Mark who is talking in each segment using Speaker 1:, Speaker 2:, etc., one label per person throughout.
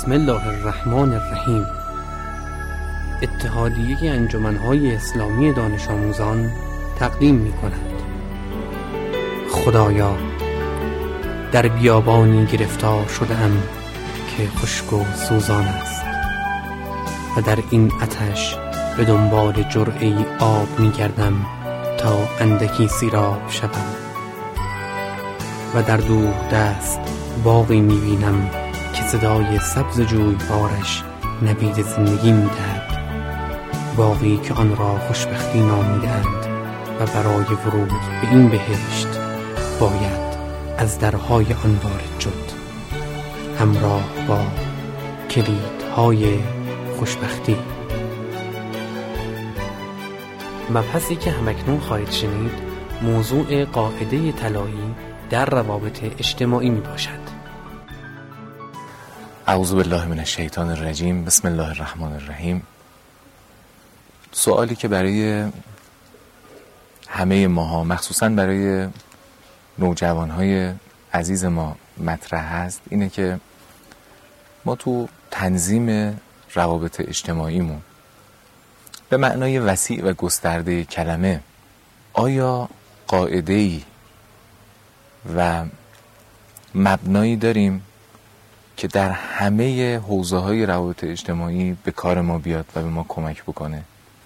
Speaker 1: بسم الله الرحمن الرحیم. اتحادیه انجمن‌های اسلامی دانش آموزان تقدیم می‌کند. خدایا، در بیابانی گرفتار شده‌ام که خشک و سوزان است و در این آتش به دنبال جرعه‌ای آب می‌گردم تا اندکی سیراب شوم و در دور دست باغی می‌بینم که صدای سبز جویبارش نوید زندگی می‌دهد، باغی که آن را خوشبختی نامیده‌اند و برای ورود به این بهشت باید از درهای آن وارد شد، همراه با کلیدهای خوشبختی. مبحثی که همکنون خواهید شنید موضوع قاعده طلایی در روابط اجتماعی می باشد.
Speaker 2: اعوذ بالله من الشیطان الرجیم. بسم الله الرحمن الرحیم. سوالی که برای همه ماها، مخصوصا برای نوجوانهای عزیز ما مطرح هست اینه که ما تو تنظیم روابط اجتماعیمون به معنای وسیع و گسترده کلمه آیا قاعده‌ای و مبنایی داریم که در همه حوزه‌های روابط اجتماعی به کار ما بیاد و به ما کمک بکنه؟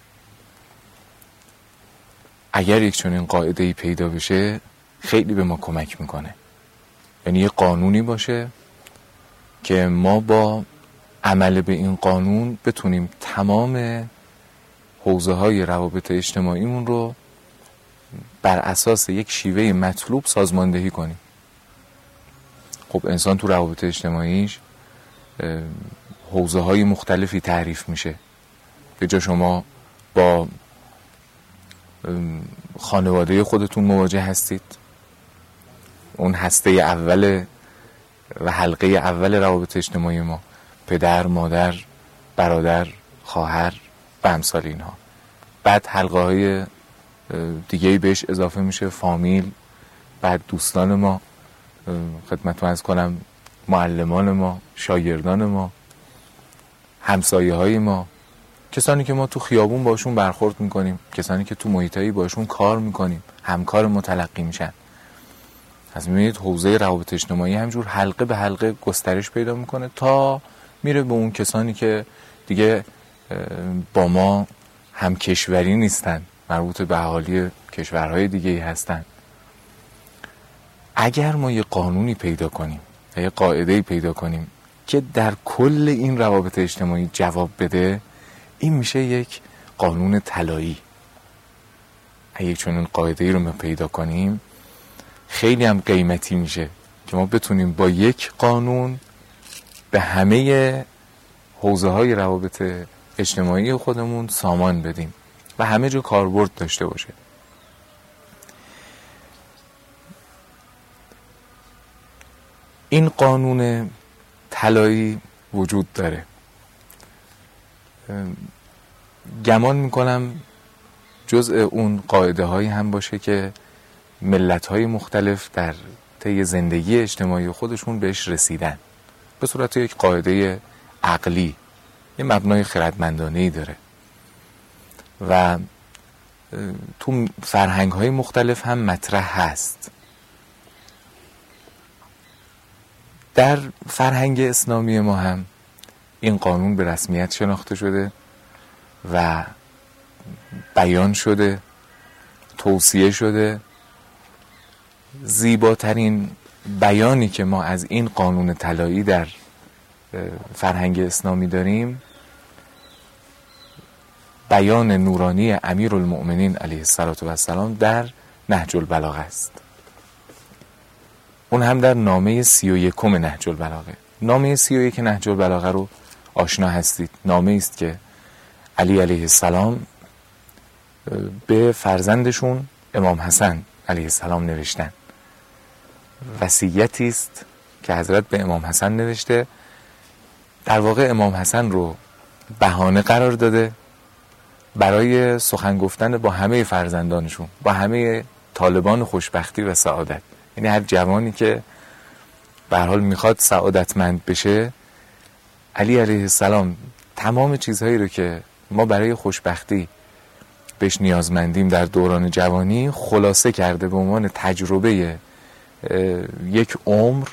Speaker 2: اگر یک چنین قاعده‌ای پیدا بشه خیلی به ما کمک میکنه. یعنی یه قانونی باشه که ما با عمل به این قانون بتونیم تمام حوزه‌های روابط اجتماعیمون رو بر اساس یک شیوه مطلوب سازماندهی کنیم. خب انسان تو روابط اجتماعیش حوزه‌های مختلفی تعریف میشه. به جا شما با خانواده خودتون مواجه هستید، اون هسته اول و حلقه اول روابط اجتماعی ما، پدر، مادر، برادر، خواهر و امثال اینها. بعد حلقه های دیگه‌ای بهش اضافه میشه، فامیل، بعد دوستان ما، خدمتتون عرض کنم معلمان ما، شاگردان ما، همسایه های ما، کسانی که ما تو خیابون باشون برخورد میکنیم، کسانی که تو محیطایی باشون کار میکنیم، همکار ما تلقی میشن. از میبینید حوزه روابط اجتماعی همجور حلقه به حلقه گسترش پیدا میکنه تا میره به اون کسانی که دیگه با ما هم کشوری نیستن، مربوط به اهالی کشورهای دیگه هستن. اگر ما یه قانونی پیدا کنیم و یه قاعده‌ای پیدا کنیم که در کل این روابط اجتماعی جواب بده، این میشه یک قانون طلایی. اگه چنین قاعده‌ای رو ما پیدا کنیم خیلی هم قیمتی میشه که ما بتونیم با یک قانون به همه حوزه‌های روابط اجتماعی خودمون سامان بدیم و همه جا کاربرد داشته باشه. این قانون طلایی وجود داره. گمان میکنم جزء اون قاعده هایی هم باشه که ملت های مختلف در طی زندگی اجتماعی خودشون بهش رسیدن به صورت یک قاعده عقلی، یه مبنای خردمندانه‌ای داره و تو فرهنگ های مختلف هم مطرح هست. در فرهنگ اسلامی ما هم این قانون به رسمیت شناخته شده و بیان شده، توصیه شده. زیباترین بیانی که ما از این قانون طلایی در فرهنگ اسلامی داریم بیان نورانی امیرالمؤمنین علیه السلام در نهج البلاغه است. اون هم در نامه 31 نهج البلاغه. نامه 31 نهج البلاغه رو آشنا هستید. نامه است که علی علیه السلام به فرزندشون امام حسن علیه السلام نوشتن. وصیتی است که حضرت به امام حسن نوشته. در واقع امام حسن رو بهانه قرار داده برای سخن گفتن با همه فرزندانشون، با همه طالبان خوشبختی و سعادت. یعنی هر جوانی که به هر حال میخواد سعادتمند بشه علی علیه السلام تمام چیزهایی رو که ما برای خوشبختی بهش نیازمندیم در دوران جوانی خلاصه کرده به عنوان تجربه یک عمر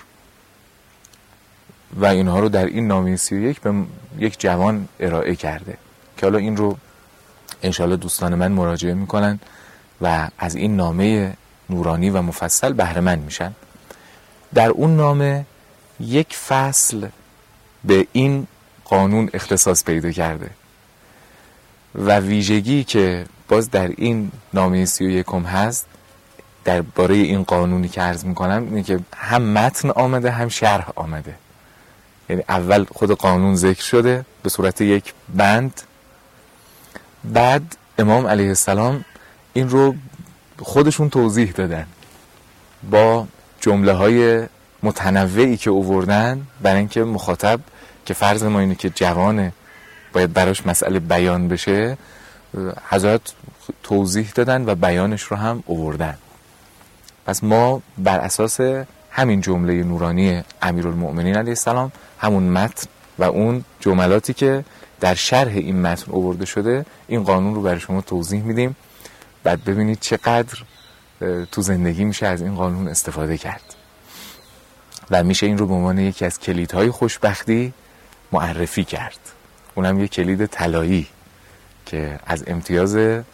Speaker 2: و اینها رو در این نامه 31 به یک جوان ارائه کرده که حالا این رو انشالله دوستان من مراجعه میکنن و از این نامه نورانی و مفصل بهره مند میشن. در اون نامه یک فصل به این قانون اختصاص پیدا کرده و ویژگی که باز در این نامه 31 هست درباره این قانونی که عرض میکنم اینه که هم متن آمده هم شرح آمده. یعنی اول خود قانون ذکر شده به صورت یک بند، بعد امام علیه السلام این رو خودشون توضیح دادن با جمله های متنوعی که آوردن برای اینکه مخاطب که فرض ما اینه که جوانه باید براش مسئله بیان بشه، حضرت توضیح دادن و بیانش رو هم آوردن. پس ما بر اساس همین جمله نورانی امیرالمؤمنین علیه السلام، همون متن و اون جملاتی که در شرح این متن آورده شده، این قانون رو برای شما توضیح میدیم. بعد ببینید چقدر تو زندگی میشه از این قانون استفاده کرد و میشه این رو به عنوان یکی از کلیدهای خوشبختی معرفی کرد. اونم یک کلید طلایی که از امتیاز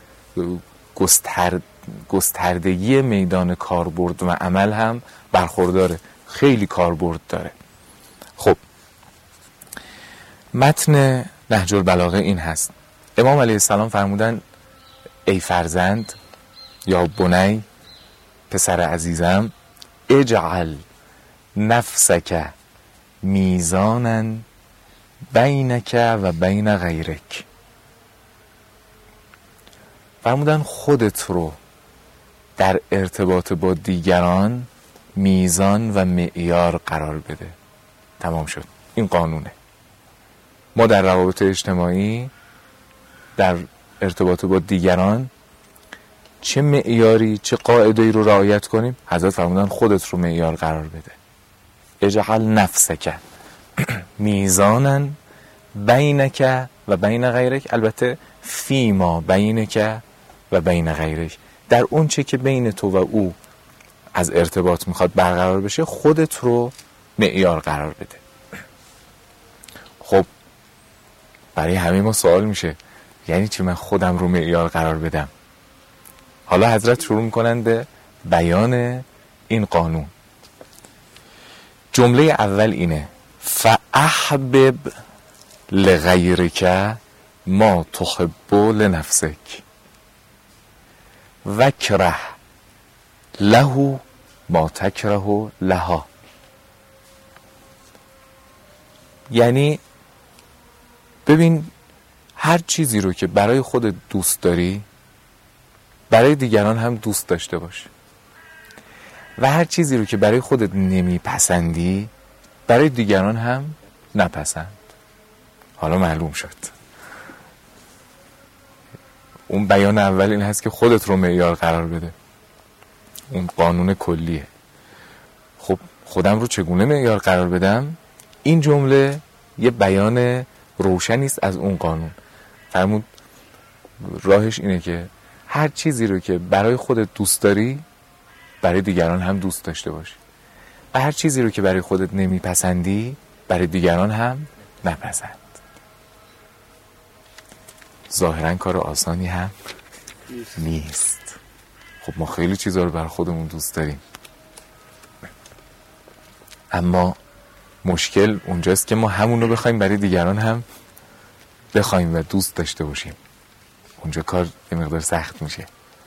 Speaker 2: گستردگی میدان کاربرد و عمل هم برخورداره، خیلی کاربرد داره. خب متن نهج البلاغه این هست. امام علیه السلام فرمودن ای فرزند یا بنی، پسر عزیزم، اجعل نفسک میزانا بینک و بین غیرک. فرمودن خودت رو در ارتباط با دیگران میزان و معیار قرار بده. تمام شد. این قانونه. ما در روابط اجتماعی در ارتباط با دیگران چه معیاری چه قاعده‌ای رو رعایت کنیم؟ حضرت فرمودن خودت رو معیار قرار بده. اجعل نفسک میزانا بینک و بین غیرک، البته فیما بینک و بین غیرک، در اون چه که بین تو و او از ارتباط میخواد برقرار بشه خودت رو معیار قرار بده. خب برای همه ما سوال میشه یعنی چی من خودم رو معیار قرار بدم؟ حالا حضرت شروع میکنن به بیان این قانون. جمله اول اینه فاحبب لغیرک ما تحب لنفسک وکره له ما تکره لها. یعنی ببین هر چیزی رو که برای خودت دوست داری برای دیگران هم دوست داشته باش و هر چیزی رو که برای خودت نمیپسندی برای دیگران هم نپسند. حالا معلوم شد اون بیان اول این هست که خودت رو معیار قرار بده، اون قانون کلیه. خب خودم رو چگونه معیار قرار بدم؟ این جمله یه بیان روشنی است از اون قانون. فرمود راهش اینه که هر چیزی رو که برای خودت دوست داری برای دیگران هم دوست داشته باشی و هر چیزی رو که برای خودت نمیپسندی برای دیگران هم نپسند. ظاهرا کار آسانی هم نیست. خب ما خیلی چیزا رو برای خودمون دوست داریم، اما مشکل اونجاست که ما همون رو بخوایم برای دیگران هم بخوایم و دوست داشته باشیم. اونجا کار یه مقدار سخت میشه.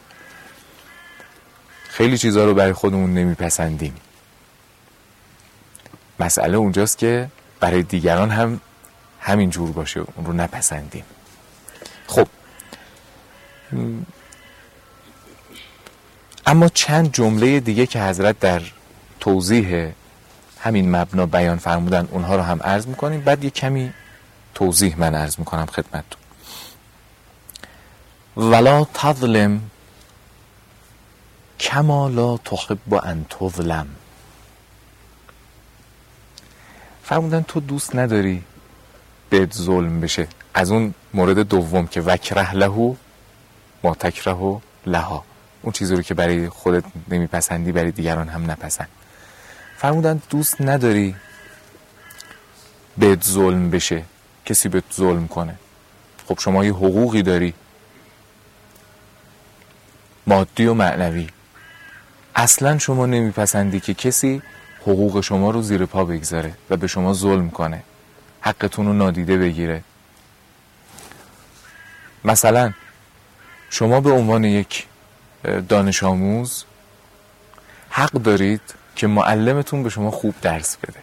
Speaker 2: خیلی چیزا رو برای خودمون نمیپسندیم، مسئله اونجاست که برای دیگران هم همین جور باشه اون رو نپسندیم. خب اما چند جمله دیگه که حضرت در توضیح همین مبنا بیان فرمودن اونها رو هم عرض میکنیم، بعد یه کمی توضیح من عرض میکنم خدمتتون. ولا تظلم کما لا تحب ان تظلم. فرمودن تو دوست نداری بهت ظلم بشه، از اون مورد دوم که وکره له ما تکره لها، اون چیزی رو که برای خودت نمیپسندی برای دیگران هم نپسند. فرمودن دوست نداری بهت ظلم بشه، کسی بهت ظلم کنه. خب شما یه حقوقی داری، مادی و معنوی. اصلا شما نمیپسندی که کسی حقوق شما رو زیر پا بگذاره و به شما ظلم کنه، حقتون رو نادیده بگیره. مثلا شما به عنوان یک دانش آموز حق دارید که معلمتون به شما خوب درس بده.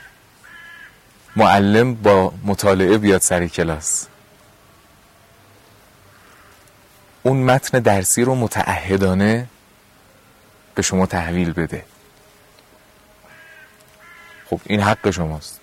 Speaker 2: معلم با مطالعه بیاد سر کلاس، اون متن درسی رو متعهدانه به شما تحویل بده. خب این حق شماست.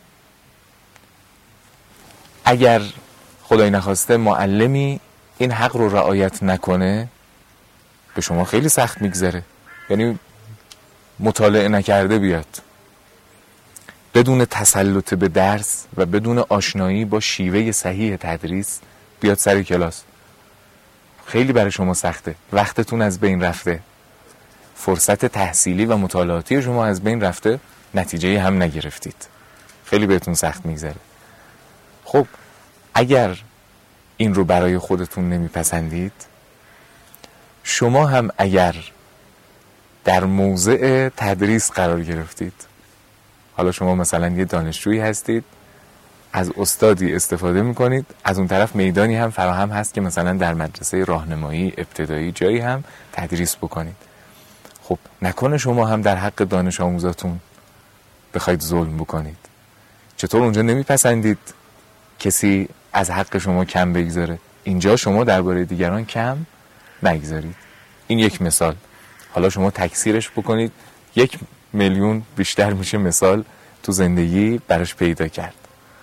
Speaker 2: اگر خدای نخواسته معلمی این حق رو رعایت نکنه، به شما خیلی سخت میگذره. یعنی مطالعه نکرده بیاد، بدون تسلط به درس و بدون آشنایی با شیوه صحیح تدریس بیاد سر کلاس، خیلی برای شما سخته. وقتتون از بین رفته، فرصت تحصیلی و مطالعاتی شما از بین رفته، نتیجه هم نگرفتید، خیلی بهتون سخت میگذره. خب اگر این رو برای خودتون نمیپسندید، شما هم اگر در موضع تدریس قرار گرفتید، حالا شما مثلا یه دانشجویی هستید، از استادی استفاده میکنید، از اون طرف میدانی هم فراهم هست که مثلا در مدرسه راهنمایی ابتدایی جایی هم تدریس بکنید. خب نکنه شما هم در حق دانش آموزاتون بخواید ظلم بکنید. چطور اونجا نمیپسندید کسی از حق شما کم بگذاره، اینجا شما درباره دیگران کم نگذارید. این یک مثال. حالا شما تکثیرش بکنید، 1,000,000 بیشتر میشه مثال تو زندگی براش پیدا کرد.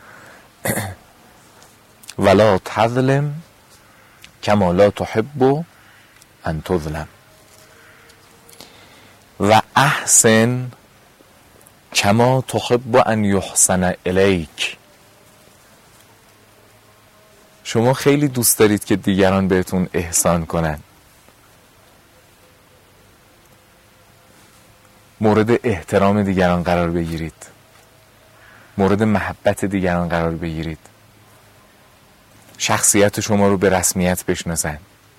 Speaker 2: ولا تظلم کما لا تحب ان تظلم و احسن کما تحب ان یحسن الیک. شما خیلی دوست دارید که دیگران بهتون احسان کنن، مورد احترام دیگران قرار بگیرید، مورد محبت دیگران قرار بگیرید، شخصیت شما رو به رسمیت بشناسن.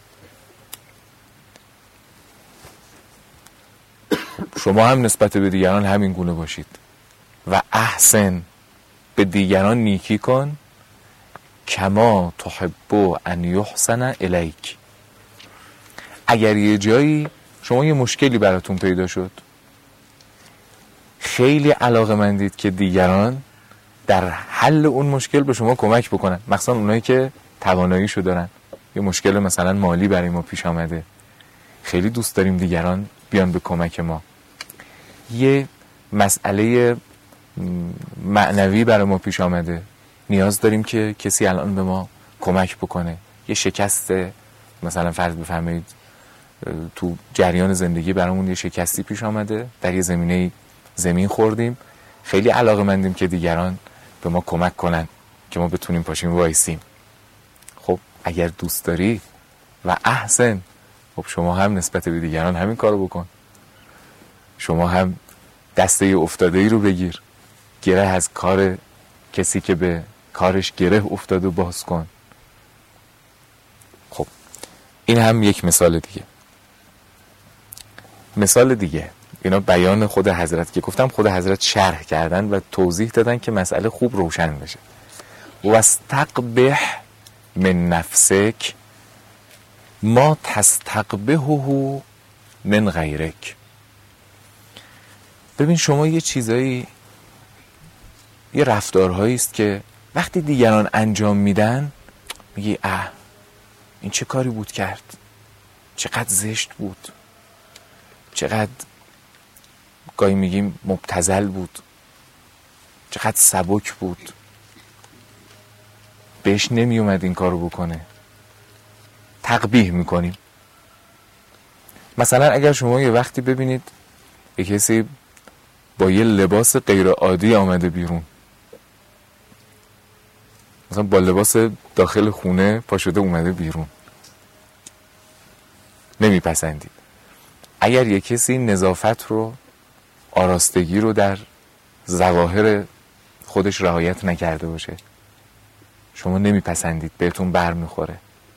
Speaker 2: شما هم نسبت به دیگران همین گونه باشید. و احسن، به دیگران نیکی کن، کما تحب ان یحسن الیک. اگر یه جایی شما یه مشکلی براتون پیدا شد، خیلی علاقه‌مندید که دیگران در حل اون مشکل به شما کمک بکنن، مخصوصا اونایی که تواناییشو دارن. یه مشکل مثلا مالی برای ما پیش آمده، خیلی دوست داریم دیگران بیان به کمک ما. یه مسئله معنوی برای ما پیش آمده، نیاز داریم که کسی الان به ما کمک بکنه. یه شکست مثلا فرض بفرمایید تو جریان زندگی برامون یه شکستی پیش آمده، در یه زمینه زمین خوردیم، خیلی علاقه‌مندیم که دیگران به ما کمک کنن که ما بتونیم پاشیم وایسیم. خب اگر دوست داری و احسن، خب شما هم نسبت به دیگران همین کارو بکن. شما هم دسته افتاده‌ای رو بگیر، گره از کار کسی که به کارش گره افتاده باز کن. خب این هم یک مثال دیگه. مثال دیگه، اینا بیان خود حضرت که گفتم، خود حضرت شرح کردن و توضیح دادن که مسئله خوب روشن بشه. واستقبح من نفسک ما تستقبحه من غیرک. ببین شما یه چیزایی، یه رفتارهایی است که وقتی دیگران انجام میدن میگی این چه کاری بود کرد، چقدر زشت بود، چقدر گاهی میگیم مبتذل بود، چقدر سبک بود، بهش نمی اومد این کارو بکنه. تقبیح میکنیم. مثلا اگر شما یه وقتی ببینید یه کسی با یه لباس غیر عادی آمده بیرون، مثلا با لباس داخل خونه پا شده اومده بیرون، نمیپسندید. اگر یک کسی نظافت رو، آراستگی رو در ظواهر خودش رعایت نکرده باشه، شما نمیپسندید، بهتون بر میخوره.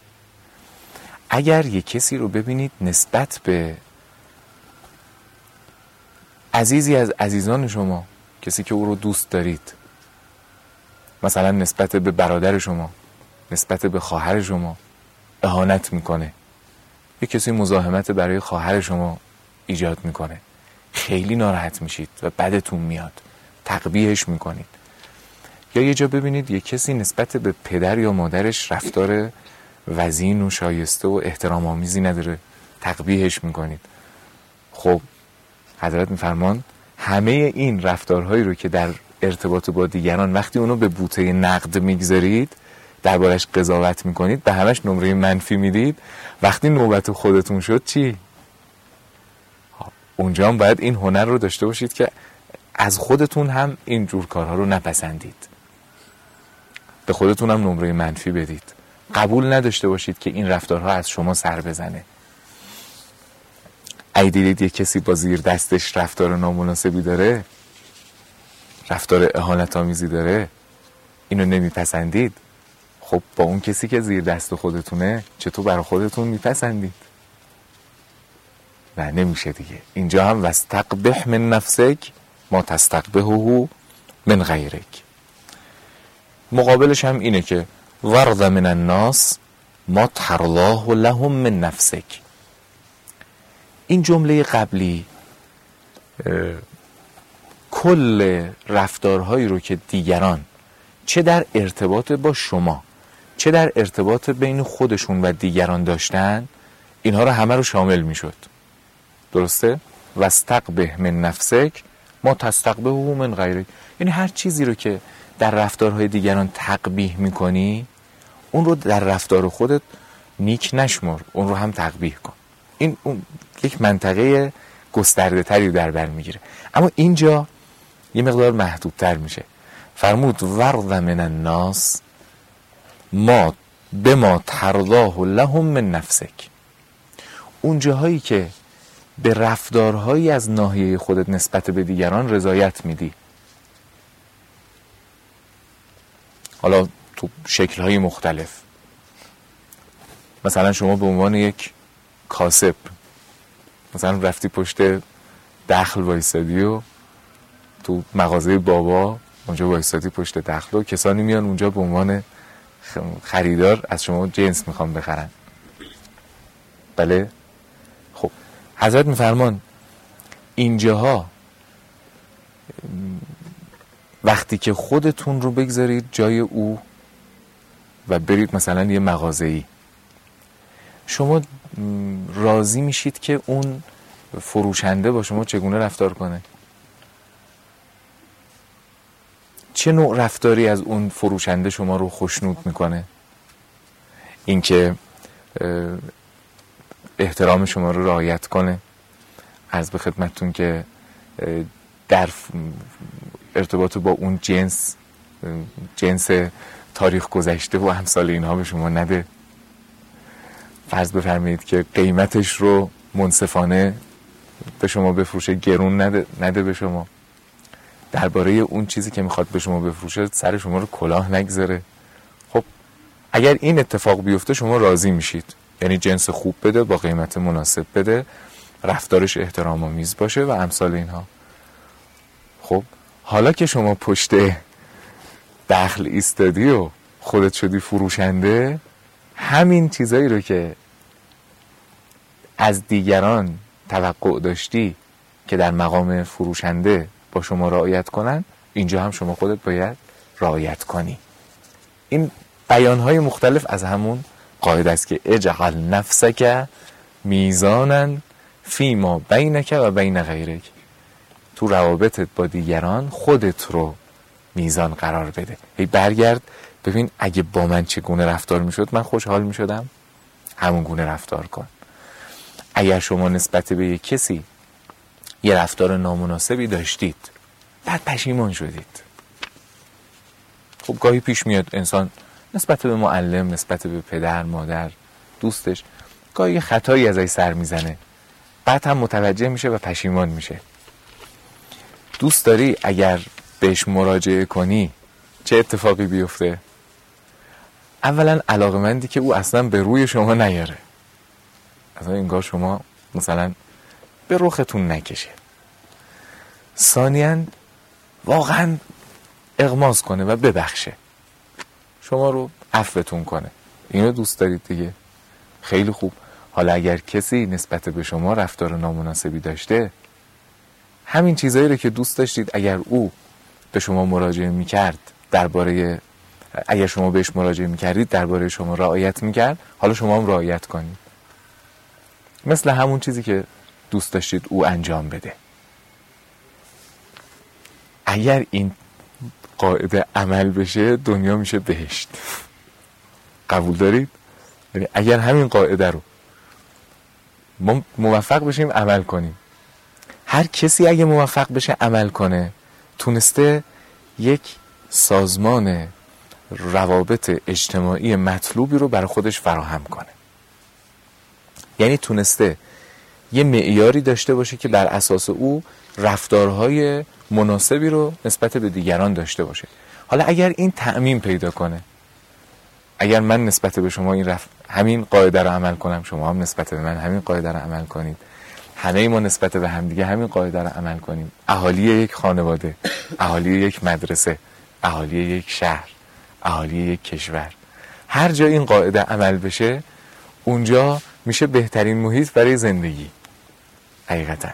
Speaker 2: اگر یک کسی رو ببینید نسبت به عزیزی از عزیزان شما، کسی که او رو دوست دارید، مثلا نسبت به برادر شما، نسبت به خواهر شما اهانت میکنه، یک کسی مزاحمت برای خواهر شما ایجاد میکنه، خیلی ناراحت میشید و بدتون میاد، تقبیحش میکنید. یا یه جا ببینید یک کسی نسبت به پدر یا مادرش رفتار وزین و شایسته و احترام آمیزی نداره، تقبیحش میکنید. خب حضرت میفرمان همه این رفتارهایی رو که در ارتباط با دیگران وقتی اونو به بوته نقد میگذارید، دربارش قضاوت میکنید، به همش نمره منفی میدید، وقتی نوبت خودتون شد چی؟ اونجا هم باید این هنر رو داشته باشید که از خودتون هم این جور کارها رو نپسندید، به خودتون هم نمره منفی بدید، قبول نداشته باشید که این رفتارها از شما سر بزنه. اگه دیدید یک کسی با زیر دستش رفتار نامناسبی داره، رفتار اهانت آمیزی داره، اینو نمیپسندید، خب با اون کسی که زیر دست خودتونه چطور برای خودتون میپسندید؟ نه، نمیشه دیگه. اینجا هم واستقبح من نفسک ما تستقبحه من غیرک. مقابلش هم اینه که ورد من الناس ما ترضاه لهم من نفسک. این جمله قبلی کل رفتارهایی رو که دیگران چه در ارتباط با شما چه در ارتباط بین خودشون و دیگران داشتن، اینها رو همه رو شامل میشد. درسته؟ واستقبح من نفسک ما تستقبحه من غیرک. یعنی هر چیزی رو که در رفتارهای دیگران تقبیح میکنی، اون رو در رفتار خودت نیک نشمر، اون رو هم تقبیح کن. این اون یک منطقه گسترده تری در بر میگیره. اما اینجا یه مقدار محدودتر میشه. فرمود ورد من الناس ما بما ترضاه لهم من نفسک. اون جاهایی که به رفتارهایی از ناحیه خودت نسبت به دیگران رضایت میدی، حالا تو شکل‌های مختلف، مثلا شما به عنوان یک کاسب مثلا رفتی پشت دخل وایسادی و تو مغازه بابا اونجا وایسادی پشت دخل و کسانی میان اونجا به عنوان خریدار از شما جنس میخوام بخرن. بله؟ خب حضرت میفرمان اینجاها وقتی که خودتون رو بگذارید جای او و برید مثلا یه مغازه‌ای، شما راضی میشید که اون فروشنده با شما چگونه رفتار کنه؟ چه نوع رفتاری از اون فروشنده شما رو خوشنود میکنه؟ اینکه احترام شما رو رعایت کنه، عرض به خدمتتون که در ارتباط با اون جنس تاریخ گذشته و امثال اینها به شما نده، فرض بفرمایید که قیمتش رو منصفانه به شما بفروشه، گرون نده به شما، درباره اون چیزی که میخواد به شما بفروشه سر شما رو کلاه نگذاره. خب اگر این اتفاق بیفته شما راضی میشید، یعنی جنس خوب بده، با قیمت مناسب بده، رفتارش احترام آمیز باشه و امثال اینها. خب حالا که شما پشت دخل ایستادی و خودت شدی فروشنده، همین چیزایی رو که از دیگران توقع داشتی که در مقام فروشنده با شما رعایت کنن، اینجا هم شما خودت باید رعایت کنی. این بیانهای مختلف از همون قاعده است که اجعل نفسک میزانا فیما بینک و بین غیرک. تو روابطت با دیگران خودت رو میزان قرار بده. هی برگرد ببین اگه با من چگونه رفتار میشد من خوشحال میشدم، همون گونه رفتار کن. اگر شما نسبت به یک کسی یه رفتار نامناسبی داشتید، بعد پشیمان شدید، خب گاهی پیش میاد انسان نسبت به معلم، نسبت به پدر، مادر، دوستش، گاهی یه خطایی ازش سر میزنه، بعد هم متوجه میشه و پشیمان میشه. دوست داری اگر بهش مراجعه کنی چه اتفاقی بیفته؟ اولا علاقمندی که او اصلا به روی شما نیاره، اصلا انگار شما مثلا به رختون نکشه. ثانیاً واقعا اغماض کنه و ببخشه، شما رو عفوتون کنه. اینو دوست دارید دیگه؟ خیلی خوب. حالا اگر کسی نسبت به شما رفتار نامناسبی داشته، همین چیزایی رو که دوست داشتید اگر او به شما مراجعه میکرد درباره، اگر شما بهش مراجعه میکردید درباره شما رعایت میکرد، حالا شما هم رعایت کنید، مثل همون چیزی که دوست داشتید او انجام بده. اگر این قاعده عمل بشه دنیا میشه بهشت. قبول دارید؟ یعنی اگر همین قاعده رو ما موفق بشیم عمل کنیم، هر کسی اگه موفق بشه عمل کنه، تونسته یک سازمان روابط اجتماعی مطلوبی رو برای خودش فراهم کنه. یعنی تونسته یه معیاری داشته باشه که بر اساس او رفتارهای مناسبی رو نسبت به دیگران داشته باشه. حالا اگر این تعمیم پیدا کنه، اگر من نسبت به شما همین قاعده رو عمل کنم، شما هم نسبت به من همین قاعده رو عمل کنید، همه ما نسبت به همدیگه همین قاعده رو عمل کنیم، اهالی یک خانواده، اهالی یک مدرسه، اهالی یک شهر، اهالی یک کشور، هر جا این قاعده عمل بشه، اونجا میشه بهترین محیط برای زندگی. حقیقتا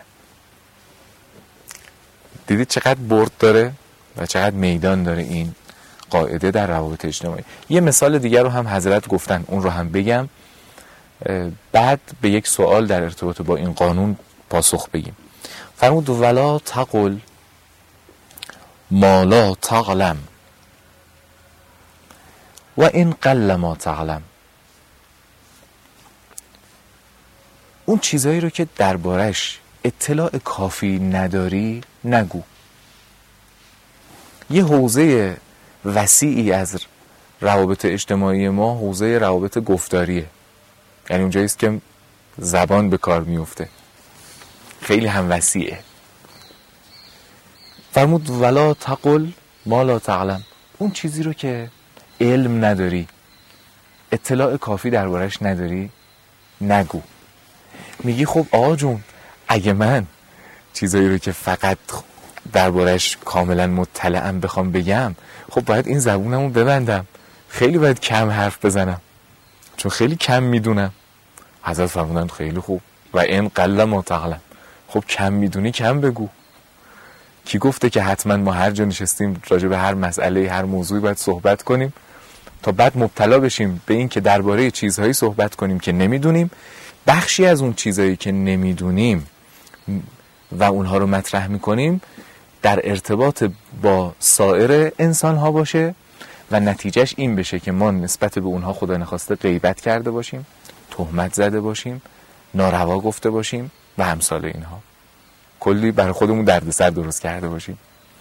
Speaker 2: دیدید چقدر برد داره و چقدر میدان داره این قاعده در روابط اجتماعی. یه مثال دیگر رو هم حضرت گفتن، اون رو هم بگم، بعد به یک سوال در ارتباط با این قانون پاسخ بگیم. فرمود ولا تقل ما لا تعلم و این قل ما تعلم. اون چیزایی رو که دربارش اطلاع کافی نداری نگو. یه حوزه وسیعی از روابط اجتماعی ما حوزه روابط گفتاریه، یعنی اونجاییست که زبان به کار میفته، خیلی هم وسیعه. فرمود ولا تقل ما لا تعلم، اون چیزی رو که علم نداری، اطلاع کافی دربارش نداری نگو. میگی خب آقا جون، اگه من چیزایی رو که فقط دربارش کاملا مطلعم بخوام بگم، خب باید این زبونمو ببندم، خیلی باید کم حرف بزنم چون خیلی کم میدونم. حضرت فرمودن خیلی خوب و این قل ما تعلم، خب کم میدونی کم بگو. کی گفته که حتما ما هر جا نشستیم راجع به هر مسئله هر موضوعی باید صحبت کنیم تا بعد مبتلا بشیم به این که درباره چیزهایی صحبت کنیم که نمیدونیم، بخشی از اون چیزهایی که نمیدونیم و اونها رو مطرح میکنیم در ارتباط با سایر انسان ها باشه و نتیجهش این بشه که ما نسبت به اونها خدا نخواسته غیبت کرده باشیم، تهمت زده باشیم، ناروا گفته باشیم و همسال اینها، کلی برای خودمون دردسر درست کرده باشیم.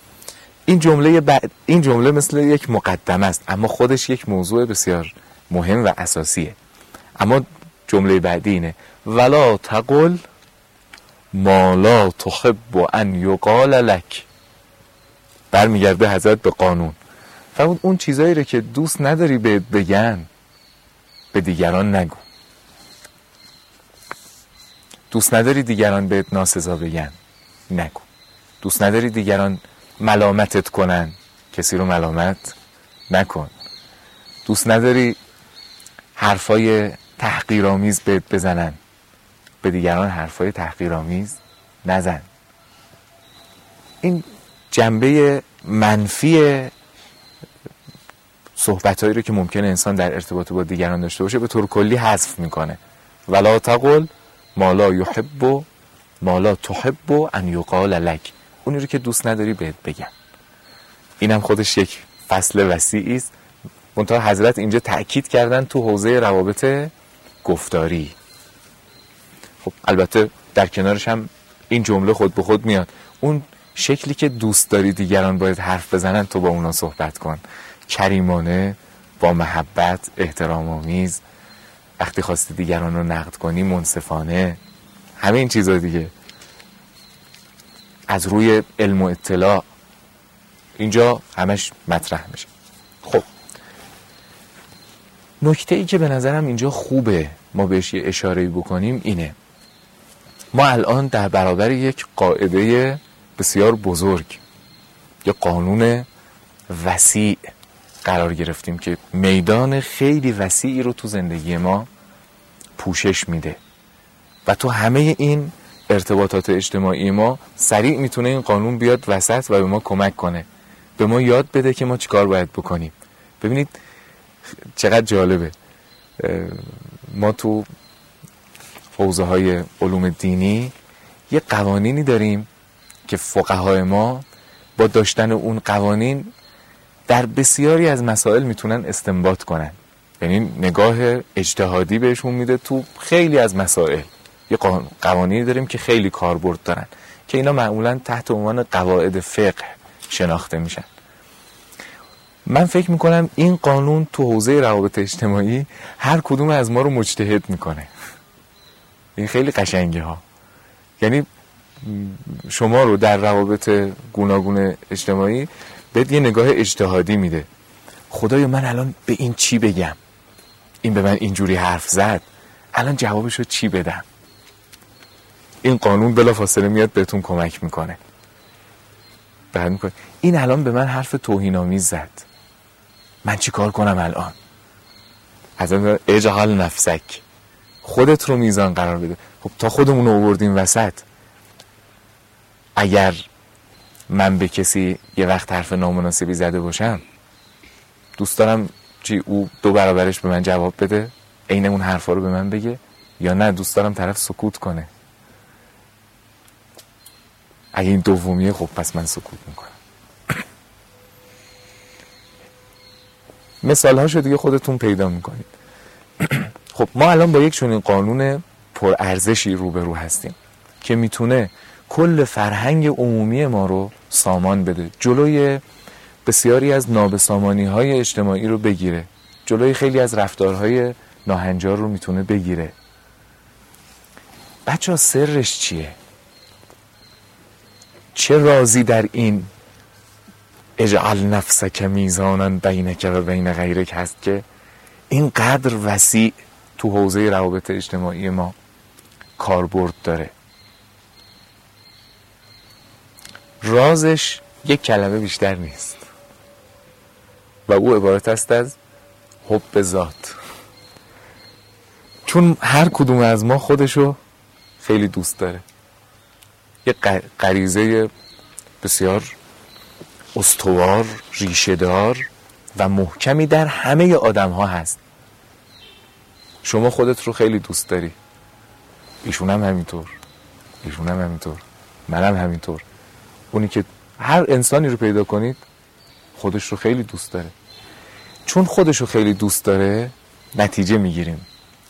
Speaker 2: این جمله مثل یک مقدمه است، اما خودش یک موضوع بسیار مهم و اساسیه. اما جمله بعدی اینه ولا تقل ما لا تحب ان یقال لک. برمیگرده حضرت به قانون، فرمود اون چیزایی رو که دوست نداری بهت بگن به دیگران نگو. دوست نداری دیگران بهت ناسزا بگن نگو. دوست نداری دیگران ملامتت کنن، کسی رو ملامت نکن. دوست نداری حرفای تحقیرآمیز بهت بزنن، به دیگران حرفای تحقیرآمیز نزن. این جنبه منفی صحبتایی رو که ممکنه انسان در ارتباط با دیگران داشته باشه به طور کلی حذف میکنه. ولا تقل ما لا یحب ما لا تحب ان یقال لک، اونی رو که دوست نداری بهت بگن. اینم خودش یک فصل وسیعی است. منتها حضرت اینجا تأکید کردن تو حوزه روابط گفتاری. خب البته در کنارش هم این جمله خود به خود میاد، اون شکلی که دوست داری دیگران باید حرف بزنن تو با اونا صحبت کن، کریمانه، با محبت، احترام آمیز، وقتی خواستی دیگران رو نقد کنی منصفانه، همه این چیزا دیگه از روی علم و اطلاع اینجا همش مطرح میشه. خب نکته ای که به نظرم اینجا خوبه ما بهش یه اشاره‌ای بکنیم اینه، ما الان در برابر یک قاعده بسیار بزرگ، یک قانون وسیع قرار گرفتیم که میدان خیلی وسیعی رو تو زندگی ما پوشش میده و تو همه این ارتباطات اجتماعی ما سریع میتونه این قانون بیاد وسط و به ما کمک کنه، به ما یاد بده که ما چیکار باید بکنیم. ببینید چقدر جالبه، ما تو حوزه های علوم دینی یه قوانینی داریم که فقهای ما با داشتن اون قوانین در بسیاری از مسائل میتونن استنباط کنن، یعنی نگاه اجتهادی بهشون میده تو خیلی از مسائل. یه قوانینی داریم که خیلی کاربرد دارن که اینا معمولا تحت عنوان قواعد فقه شناخته میشن. من فکر میکنم این قانون تو حوزه روابط اجتماعی هر کدوم از ما رو مجتهد میکنه. این خیلی قشنگه ها، یعنی شما رو در روابط گوناگون اجتماعی بهت یه نگاه اجتهادی میده. خدایا من الان به این چی بگم؟ این به من اینجوری حرف زد، الان جوابشو چی بدم؟ این قانون بلافاصله میاد بهتون کمک میکنه. بعد میکنه این الان به من حرف توهین‌آمیز زد، من چی کار کنم الان؟ از اون اجعل نفسک، خودت رو میزان قرار بده. خب تا خودمون رو آوردیم وسط، اگر من به کسی یه وقت حرف نامناسبی زده باشم، دوست دارم چی او 2 برابرش به من جواب بده، عین اون حرفا رو به من بگه، یا نه دوست دارم طرف سکوت کنه؟ اگه این دومیه خب پس من سکوت میکنم. مثال هاشو دیگه خودتون پیدا میکنید. خب ما الان با یک چنین قانون پرارزشی روبرو هستیم که میتونه کل فرهنگ عمومی ما رو سامان بده، جلوی بسیاری از نابسامانی های اجتماعی رو بگیره، جلوی خیلی از رفتارهای ناهنجار رو میتونه بگیره. بچه ها سرش چیه؟ چه رازی در این اجعل نفسک میزانا بینک و بین غیرک هست که اینقدر وسیع تو حوزه روابط اجتماعی ما کاربرد داره؟ رازش یک کلمه بیشتر نیست و او عبارت است از حب ذات. چون هر کدوم از ما خودشو خیلی دوست داره، یک غریزه بسیار استوار، ریشه‌دار و محکمی در همه آدم ها هست. شما خودت رو خیلی دوست داری، ایشون هم همینطور، ایشون هم همینطور، منم همینطور. اونی که هر انسانی رو پیدا کنید خودش رو خیلی دوست داره. چون خودش رو خیلی دوست داره نتیجه میگیریم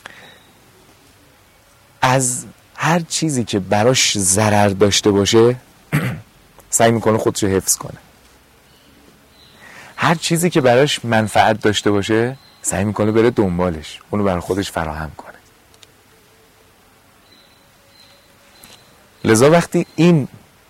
Speaker 2: از هر چیزی که براش ضرر داشته باشه سعی میکنه خودش رو حفظ کنه، هر چیزی که براش منفعت داشته باشه سعی میکنه بره دنبالش، اونو برای خودش فراهم کنه. لذا وقتی این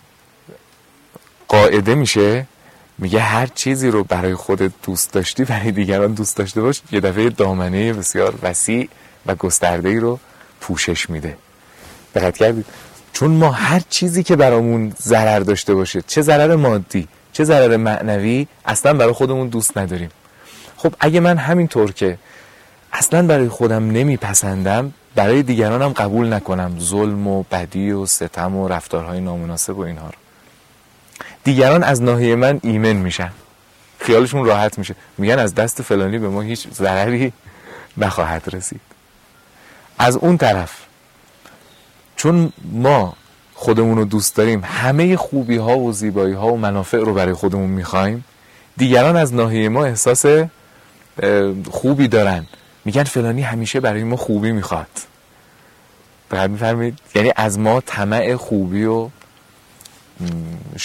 Speaker 2: قاعده میشه، میگه هر چیزی رو برای خودت دوست داشتی برای دیگران دوست داشته باش، یه دفعه دامنه بسیار وسیع و گسترده‌ای رو پوشش میده. دقت کردید؟ چون ما هر چیزی که برامون ضرر داشته باشه، چه ضرر مادی چه ضرر معنوی، اصلا برای خودمون دوست نداریم. خب اگه من همینطور که اصلا برای خودم نمیپسندم، برای دیگرانم قبول نکنم ظلم و بدی و ستم و رفتارهای نامناسب و اینها رو، دیگران از ناحیه من ایمن میشن، خیالشون راحت میشه، میگن از دست فلانی به ما هیچ ضرری نخواهد رسید. از اون طرف چون ما خودمون رو دوست داریم، همه خوبی ها و زیبایی ها و منافع رو برای خودمون میخوایم، دیگران از ناحیه ما احساس خوبی دارن، میگن فلانی همیشه برای ما خوبی میخواد. دقیق میفرمید؟ یعنی از ما طمع خوبی و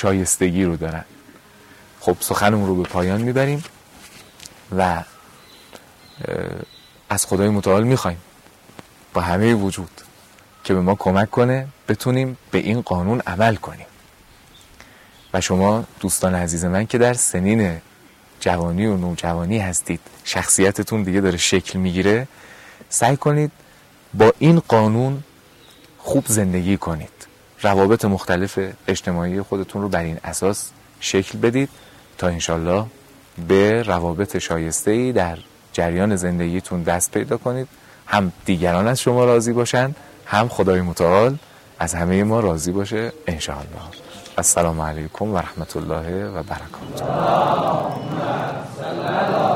Speaker 2: شایستگی رو دارن. خب سخنمون رو به پایان میبریم و از خدای متعال میخوایم با همه وجود که به ما کمک کنه بتونیم به این قانون عمل کنیم. و شما دوستان عزیز من که در سنین جوانی و نوجوانی هستید، شخصیتتون دیگه داره شکل میگیره، سعی کنید با این قانون خوب زندگی کنید، روابط مختلف اجتماعی خودتون رو بر این اساس شکل بدید تا انشالله به روابط شایسته‌ای در جریان زندگیتون دست پیدا کنید، هم دیگران از شما راضی باشن، هم خدای متعال از همه ما راضی باشه انشاءالله. السلام علیکم و رحمت الله و برکاته.